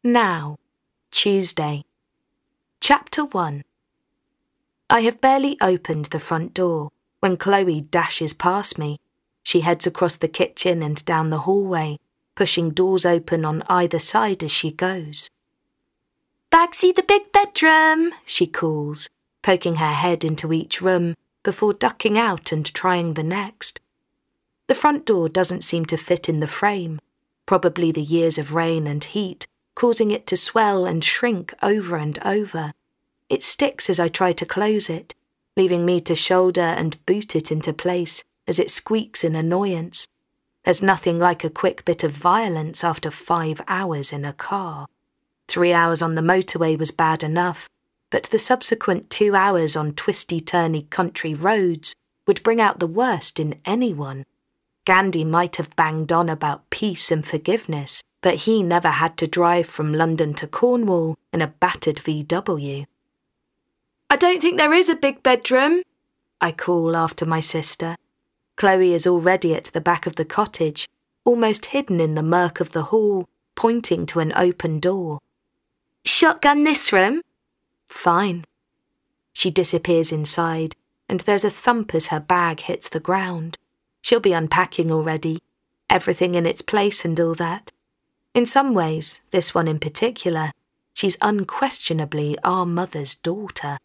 Now, Tuesday. Chapter 1. I have barely opened the front door when Chloe dashes past me. She heads across the kitchen and down the hallway, pushing doors open on either side as she goes. "Bagsy, the big bedroom," she calls, poking her head into each room before ducking out and trying the next. The front door doesn't seem to fit in the frame, probably the years of rain and heat causing it to swell and shrink over and over. It sticks as I try to close it, leaving me to shoulder and boot it into place as it squeaks in annoyance. There's nothing like a quick bit of violence after 5 hours in a car. 3 hours on the motorway was bad enough, but the subsequent 2 hours on twisty-turny country roads would bring out the worst in anyone. Gandhi might have banged on about peace and forgiveness, but he never had to drive from London to Cornwall in a battered VW. "I don't think there is a big bedroom," I call after my sister. Chloe is already at the back of the cottage, almost hidden in the murk of the hall, pointing to an open door. "Shotgun this room?" "Fine." She disappears inside, and there's a thump as her bag hits the ground. She'll be unpacking already, everything in its place and all that. In some ways, this one in particular, she's unquestionably our mother's daughter.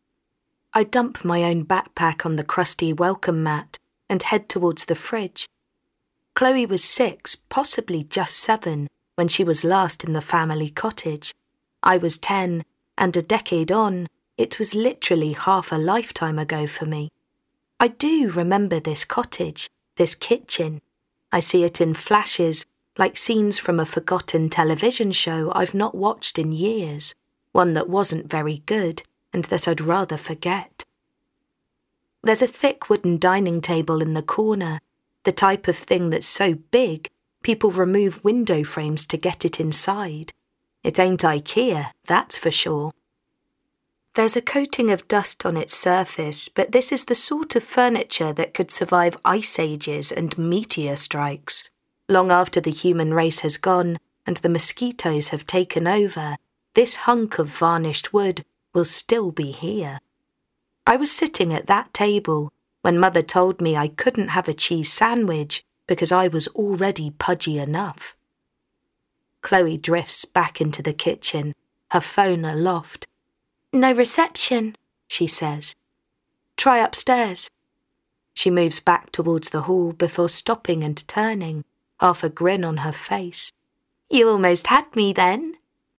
I dump my own backpack on the crusty welcome mat and head towards the fridge. Chloe was 6, possibly just 7, when she was last in the family cottage. I was 10, and a decade on, it was literally half a lifetime ago for me. I do remember this cottage, this kitchen. I see it in flashes, like scenes from a forgotten television show I've not watched in years, one that wasn't very good and that I'd rather forget. There's a thick wooden dining table in the corner, the type of thing that's so big people remove window frames to get it inside. It ain't IKEA, that's for sure. There's a coating of dust on its surface, but this is the sort of furniture that could survive ice ages and meteor strikes. Long after the human race has gone and the mosquitoes have taken over, this hunk of varnished wood will still be here. I was sitting at that table when Mother told me I couldn't have a cheese sandwich because I was already pudgy enough. Chloe drifts back into the kitchen, her phone aloft. "No reception," she says. "Try upstairs." She moves back towards the hall before stopping and turning, half a grin on her face. "You almost had me then."